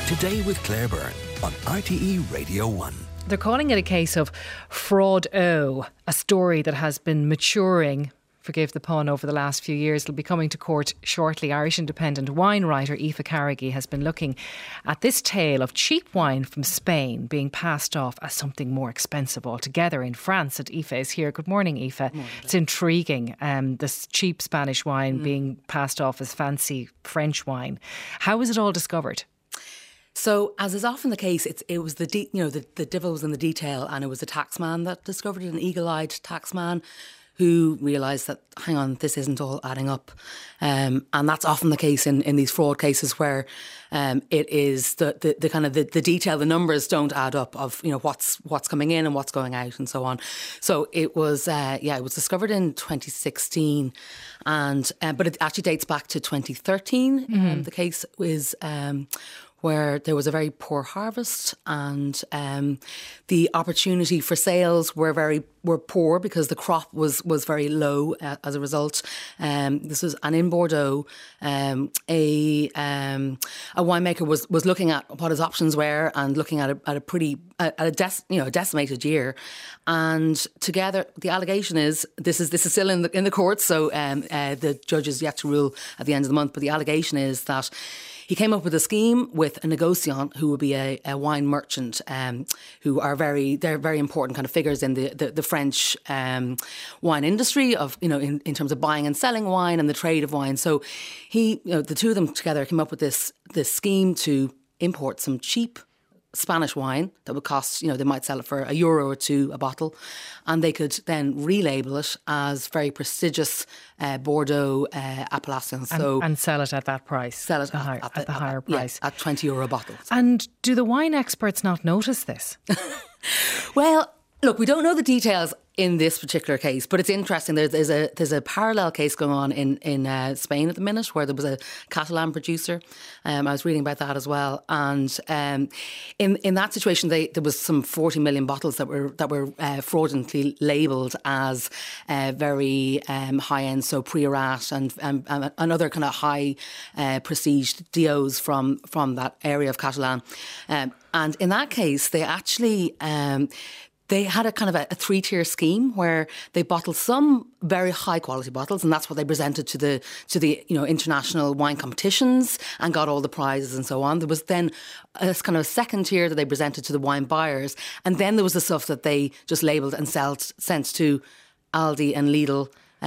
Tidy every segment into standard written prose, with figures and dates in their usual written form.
Today with Claire Byrne on RTE Radio 1. They're calling it a case of fraud-o, a story that has been maturing, forgive the pun, over the last few years. It'll be coming to court shortly. Irish independent wine writer Aoife Carrigy has been looking at this tale of cheap wine from Spain being passed off as something more expensive altogether in France. And Aoife is here. Good morning, Aoife. It's intriguing, this cheap Spanish wine being passed off as fancy French wine. How was it all discovered? So, as is often the case, it was the devil was in the detail, and it was a taxman that discovered it, an eagle-eyed taxman who realised that, hang on, this isn't all adding up. And that's often the case in these fraud cases where it is the kind of the detail, the numbers don't add up of, what's coming in and what's going out and so on. So it was, it was discovered in 2016 but it actually dates back to 2013. The case is where there was a very poor harvest and the opportunity for sales were poor because the crop was very low as a result. This was, and in Bordeaux, a winemaker was looking at what his options were and looking at a decimated year. And together, the allegation is this is still in the courts, so the judge is yet to rule at the end of the month. But the allegation is that he came up with a scheme with a negociant who would be a wine merchant, who are very important kind of figures in the French wine industry of, in terms of buying and selling wine and the trade of wine. So the two of them together came up with this scheme to import some cheap Spanish wine that would cost, they might sell it for €1 or €2 a bottle, and they could then relabel it as very prestigious Bordeaux appellations. And sell it at that price. Sell it at the higher price. Yeah, at €20 a bottle. And do the wine experts not notice this? Well, look, we don't know the details in this particular case, but it's interesting. There's a parallel case going on in Spain at the minute where there was a Catalan producer. I was reading about that as well, and in that situation, there was some 40 million bottles that were fraudulently labelled as very high end, so Priorat and other kind of high prestige DOs from that area of Catalan, and in that case, they actually. They had a kind of a 3-tier scheme where they bottled some very high quality bottles, and that's what they presented to the international wine competitions and got all the prizes and so on. There was then a kind of a second tier that they presented to the wine buyers, and then there was the stuff that they just labelled and sent to Aldi and Lidl.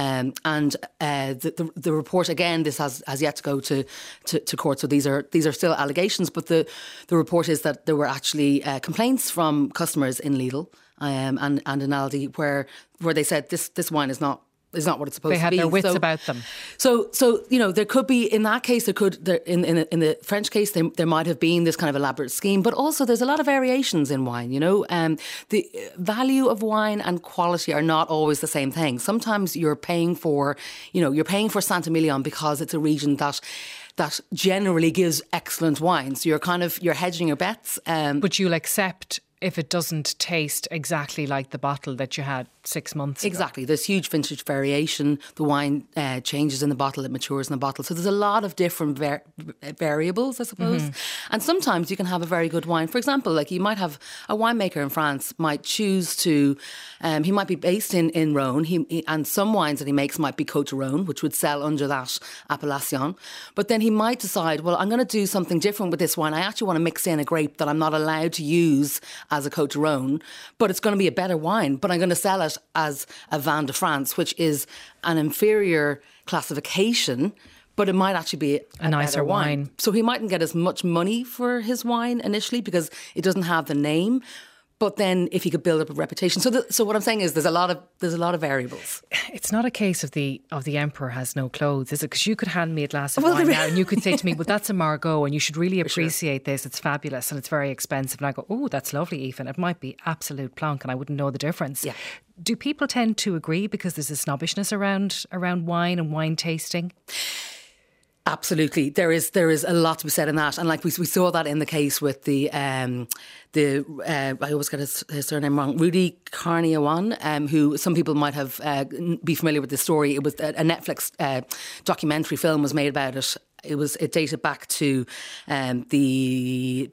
The report, again, this has yet to go to court, so these are still allegations, but the report is that there were actually complaints from customers in Lidl and in Aldi where they said this wine is not what it's supposed to be. They had their wits about them. So there could be, in that case, in the French case, there might have been this kind of elaborate scheme, but also there's a lot of variations in wine. The value of wine and quality are not always the same thing. Sometimes you're paying for Saint-Emilion because it's a region that generally gives excellent wine. So you're hedging your bets. But you'll accept if it doesn't taste exactly like the bottle that you had 6 months ago. Exactly. There's huge vintage variation. The wine changes in the bottle, it matures in the bottle. So there's a lot of different variables, I suppose. And sometimes you can have a very good wine. For example, like you might have a winemaker in France might choose to, he might be based in Rhone, and some wines that he makes might be Côte de Rhone, which would sell under that appellation. But then he might decide, well, I'm going to do something different with this wine. I actually want to mix in a grape that I'm not allowed to use as a Côte de Rhone, but it's going to be a better wine, but I'm going to sell it as a Vin de France, which is an inferior classification, but it might actually be a nicer wine. So he mightn't get as much money for his wine initially because it doesn't have the name. But then, if he could build up a reputation, so what I'm saying is, there's a lot of variables. It's not a case of the emperor has no clothes, is it? Because you could hand me a glass of wine now, and you could say to me, "Well, that's a Margaux, and you should really appreciate this. It's fabulous, and it's very expensive." And I go, "Oh, that's lovely, Aoife. It might be absolute plonk, and I wouldn't know the difference." Yeah. Do people tend to agree because there's a snobbishness around wine and wine tasting? Absolutely, there is a lot to be said in that, and like we saw that in the case with the I always get his surname wrong, Rudy Karnioan, who some people might have be familiar with this story. It was a Netflix documentary film was made about it. it dated back to the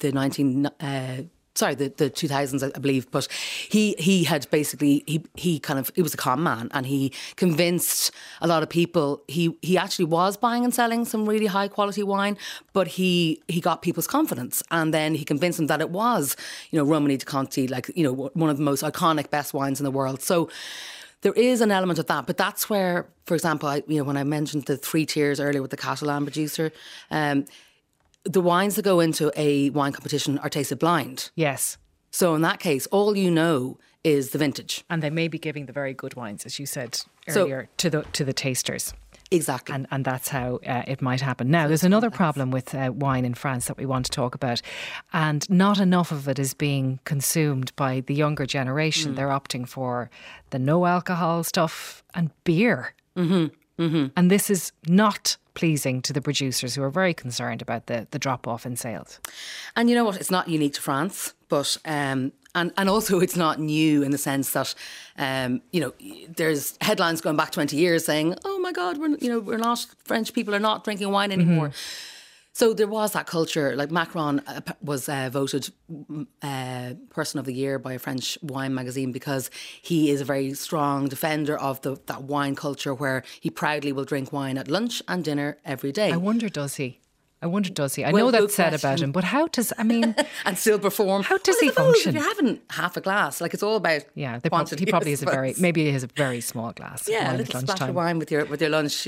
2000s, I believe. But he had basically, he was a con man, and he convinced a lot of people. He actually was buying and selling some really high quality wine, but he got people's confidence, and then he convinced them that it was, Romani di Conti, one of the most iconic, best wines in the world. So there is an element of that, but that's where, for example, when I mentioned the 3 tiers earlier with the Catalan producer, the wines that go into a wine competition are tasted blind. Yes. So in that case, all you know is the vintage. And they may be giving the very good wines, as you said earlier, to the tasters. Exactly. And that's how it might happen. Now, there's another problem with wine in France that we want to talk about, and not enough of it is being consumed by the younger generation. They're opting for the no alcohol stuff and beer. Mm-hmm. Mm-hmm. And this is not pleasing to the producers, who are very concerned about the drop-off in sales. And you know what? It's not unique to France, but... And also it's not new in the sense that, there's headlines going back 20 years saying, oh my God, French people are not drinking wine anymore. Mm-hmm. So there was that culture. Like Macron was voted Person of the Year by a French wine magazine because he is a very strong defender of that wine culture, where he proudly will drink wine at lunch and dinner every day. I wonder, does he? I know that's said about him, but how does, and still perform. How does he function? If you're having half a glass, it's all about quantity. He probably has maybe he has a very small glass. Yeah, a little splash of wine with your lunch,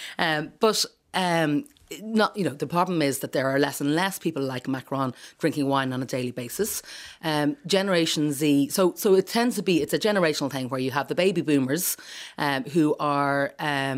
not, the problem is that there are less and less people like Macron drinking wine on a daily basis. Generation Z, so it tends to be, it's a generational thing where you have the baby boomers who are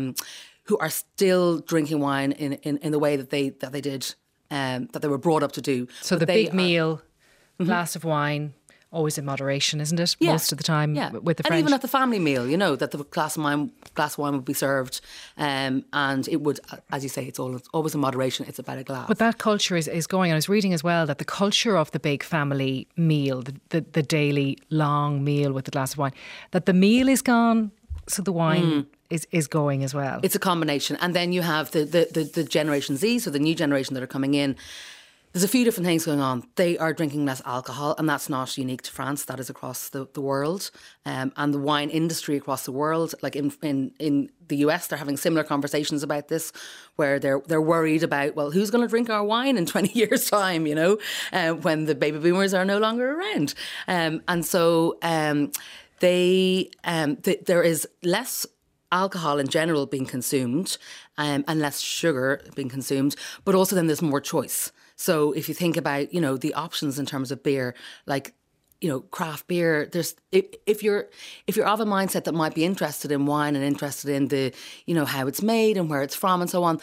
still drinking wine in the way that they did, that they were brought up to do. So the big meal, glass of wine, always in moderation, isn't it? Yeah. Most of the time with the French. And even at the family meal, that the glass of wine would be served, and it would, as you say, it's always in moderation. It's about a glass. But that culture is going. I was reading as well that the culture of the big family meal, the daily long meal with the glass of wine, that the meal is gone, so the wine is going as well. It's a combination. And then you have the Generation Z, so the new generation that are coming in. There's a few different things going on. They are drinking less alcohol, and that's not unique to France. That is across the world. And the wine industry across the world, like in the US, they're having similar conversations about this, where they're worried about, well, who's going to drink our wine in 20 years' time, when the baby boomers are no longer around. And so there is less alcohol in general being consumed, and less sugar being consumed, but also then there's more choice. So if you think about, the options in terms of beer, craft beer, if you're of a mindset that might be interested in wine and interested in the, how it's made and where it's from and so on,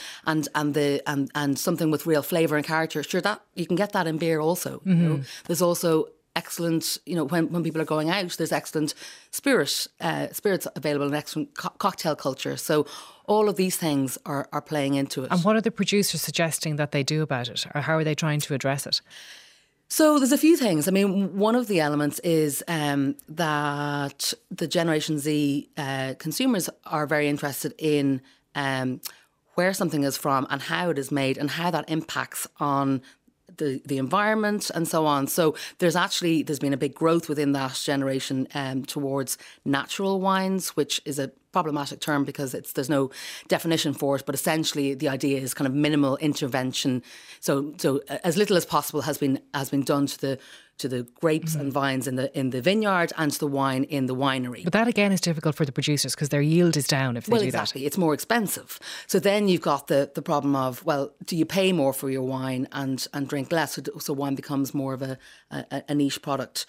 and something with real flavour and character, sure, that you can get that in beer also. Mm-hmm. There's also excellent, when people are going out, there's excellent spirits available and excellent cocktail culture. So all of these things are playing into it. And what are the producers suggesting that they do about it? Or how are they trying to address it? So there's a few things. One of the elements is that the Generation Z consumers are very interested in where something is from and how it is made and how that impacts on the environment and so on. So there's been a big growth within that generation towards natural wines, which is a problematic term because there's no definition for it, but essentially the idea is kind of minimal intervention. So as little as possible has been done to the grapes and vines in the vineyard and to the wine in the winery. But that again is difficult for the producers because their yield is down if they do exactly. It's more expensive. So then you've got the problem of, well, do you pay more for your wine and drink less? So wine becomes more of a niche product.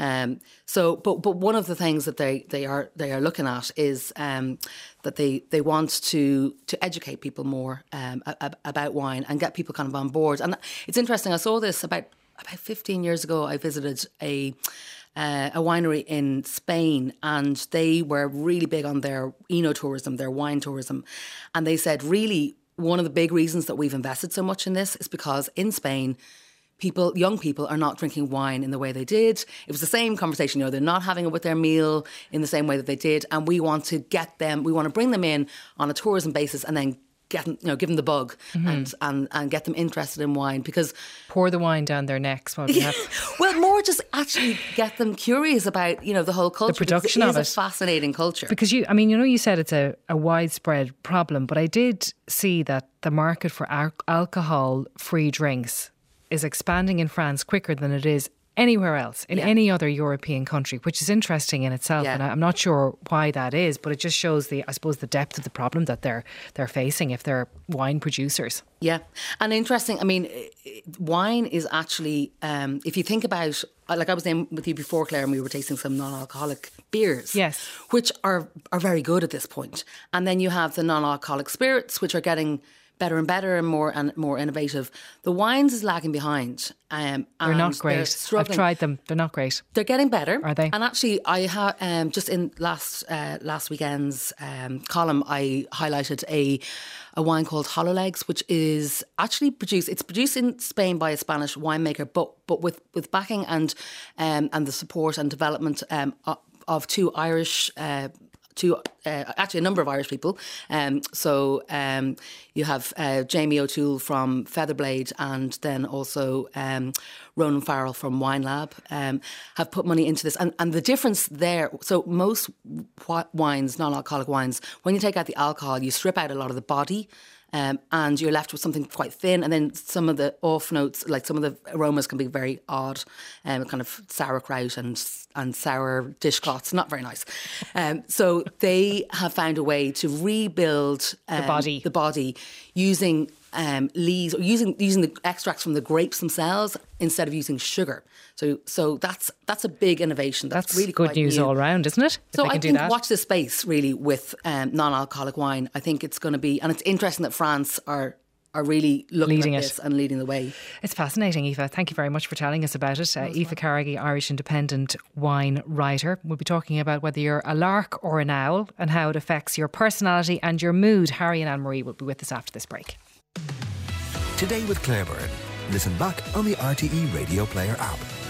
But one of the things that they are looking at is that they want to educate people more about wine and get people kind of on board. And it's interesting. I saw this about 15 years ago. I visited a winery in Spain, and they were really big on their enotourism, their wine tourism, and they said really one of the big reasons that we've invested so much in this is because in Spain, young people are not drinking wine in the way they did. It was the same conversation, they're not having it with their meal in the same way that they did. And we want to bring them in on a tourism basis and then give them the bug and get them interested in wine, because pour the wine down their necks. Well, more just actually get them curious about the whole culture, the production of it. It is a fascinating culture. Because you said it's a widespread problem, but I did see that the market for alcohol-free drinks is expanding in France quicker than it is anywhere else in any other European country, which is interesting in itself. And I'm not sure why that is, but it just shows the depth of the problem that they're facing if they're wine producers. Yeah, and interesting. I mean, wine is actually, if you think about, like I was in with you before, Claire, and we were tasting some non-alcoholic beers, yes, which are very good at this point. And then you have the non-alcoholic spirits, which are getting better and better and more innovative. The wines is lagging behind. They're not great. I've tried them. They're not great. They're getting better. Are they? And actually, I have just in last weekend's column, I highlighted a wine called Hollow Legs, which is actually produced. It's produced in Spain by a Spanish winemaker, but with backing and the support and development of two Irish. Actually a number of Irish people. So you have Jamie O'Toole from Featherblade, and then also Ronan Farrell from Wine Lab have put money into this. And the difference there, so most wines, non-alcoholic wines, when you take out the alcohol, you strip out a lot of the body. And you're left with something quite thin, and then some of the off notes, like some of the aromas, can be very odd, kind of sauerkraut and sour dishcloths, not very nice. So they have found a way to rebuild the body using lees, or using the extracts from the grapes themselves instead of using sugar. So that's a big innovation. That's really good news all round, isn't it? So I think watch this space really with non-alcoholic wine. I think it's going to be, and it's interesting that France are really looking at this and leading the way. It's fascinating, Aoife. Thank you very much for telling us about it. Aoife Carrigy, Irish independent wine writer. We'll be talking about whether you're a lark or an owl and how it affects your personality and your mood. Harry and Anne-Marie will be with us after this break. Today with Claire Byrne. Listen back on the RTE Radio Player app.